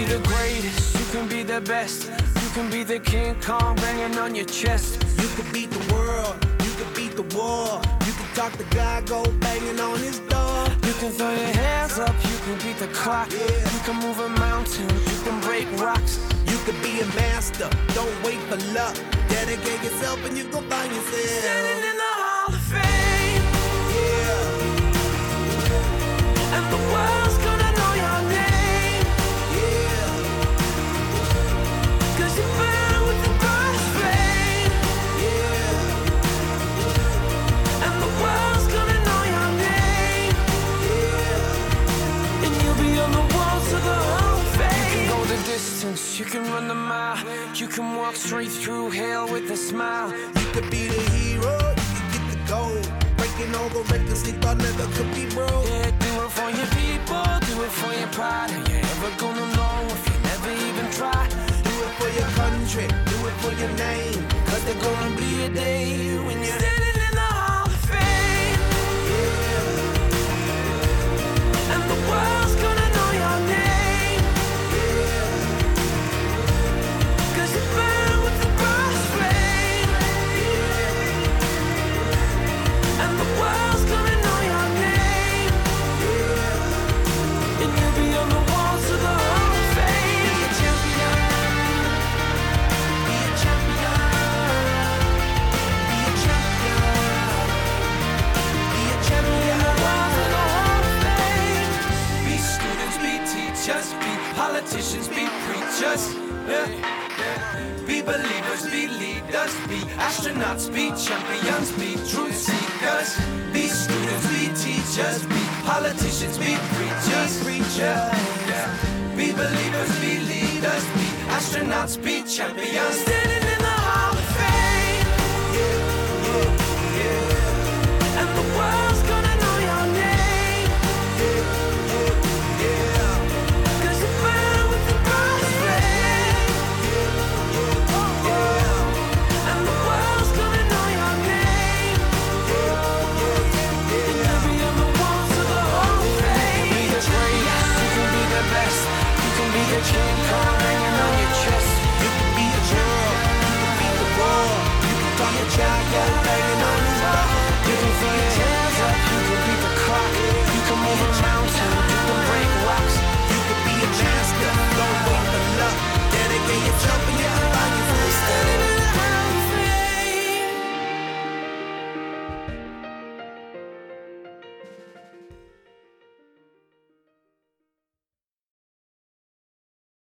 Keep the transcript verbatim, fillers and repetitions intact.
the greatest, you can be the best. You can be the King Kong banging on your chest. You can beat the world, you can beat the war. You can talk to God, go banging on his door. You can throw your hands up, you can beat the clock. Yeah. You can move a mountain, you can break rocks. You can be a master, don't wait for luck. Dedicate yourself and you gon' find yourself Standing in the Hall of Fame. Yeah, And the world's gonna know your name. yeah, 'Cause you burn with the brightest flame. yeah, And the world's gonna know your name. yeah. And you'll be on the walls of the Hall of Fame. You can go the distance, you can run the mile. You can walk straight through hell with a smile. You could be the hero, you could get the gold. Breaking all the records they thought never could be broke. Yeah, do it for your people, do it for your pride. Are you ever gonna know if you never even try? Do it for your country, do it for your name. Cause there's gonna be a day when you're standing in the Hall of Fame. Yeah, And the world's gonna know your name. yeah, 'Cause you burn with the brightest flame. And the world's gonna know your name. And you'll be on the walls of the Hall of Fame. Be a champion. Be a champion. be a champion. Be a champion. The walls of the Hall of Fame. Be students, be teachers, be politicians, be preachers. Yeah. Be believers, be leaders, be astronauts, be champions, be truth seekers. Be students, be teachers, be politicians, be preachers, preachers. Yeah. Be believers, be leaders, be astronauts, be champions.